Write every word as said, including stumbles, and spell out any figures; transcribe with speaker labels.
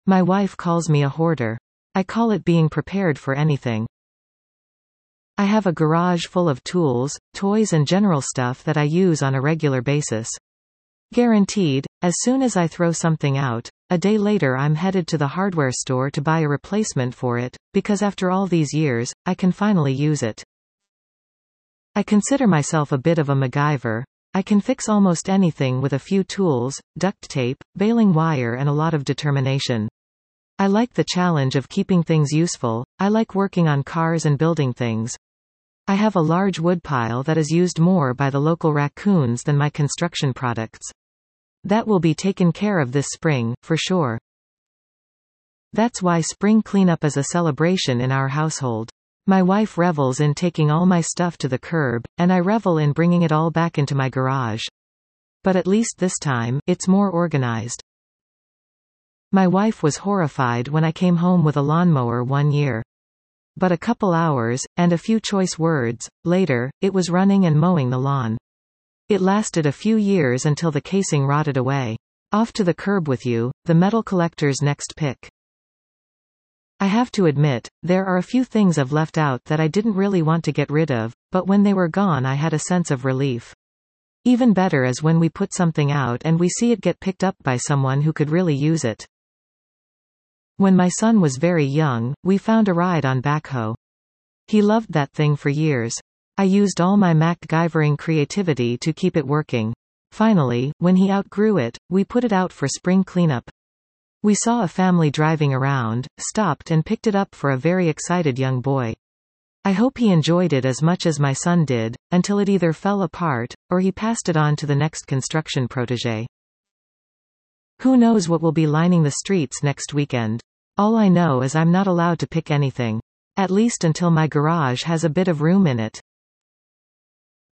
Speaker 1: My wife calls me a hoarder. I call it being prepared for anything. I have a garage full of tools, toys and general stuff that I use on a regular basis. Guaranteed, as soon as I throw something out, a day later I'm headed to the hardware store to buy a replacement for it, because after all these years, I can finally use it. I consider myself a bit of a MacGyver. I can fix almost anything with a few tools, duct tape, baling wire and a lot of determination. I like the challenge of keeping things useful. I like working on cars and building things. I have a large woodpile that is used more by the local raccoons than my construction products. That will be taken care of this spring, for sure. That's why spring cleanup is a celebration in our household. My wife revels in taking all my stuff to the curb, and I revel in bringing it all back into my garage. But at least this time, it's more organized. My wife was horrified when I came home with a lawnmower one year. But a couple hours, and a few choice words, later, it was running and mowing the lawn. It lasted a few years until the casing rotted away. Off to the curb with you, the metal collector's next pick. I have to admit, there are a few things I've left out that I didn't really want to get rid of, but when they were gone I had a sense of relief. Even better is when we put something out and we see it get picked up by someone who could really use it. When my son was very young, we found a ride on backhoe. He loved that thing for years. I used all my MacGyvering creativity to keep it working. Finally, when he outgrew it, we put it out for spring cleanup. We saw a family driving around, stopped and picked it up for a very excited young boy. I hope he enjoyed it as much as my son did, until it either fell apart, or he passed it on to the next construction protege. Who knows what will be lining the streets next weekend? All I know is I'm not allowed to pick anything. At least until my garage has a bit of room in it.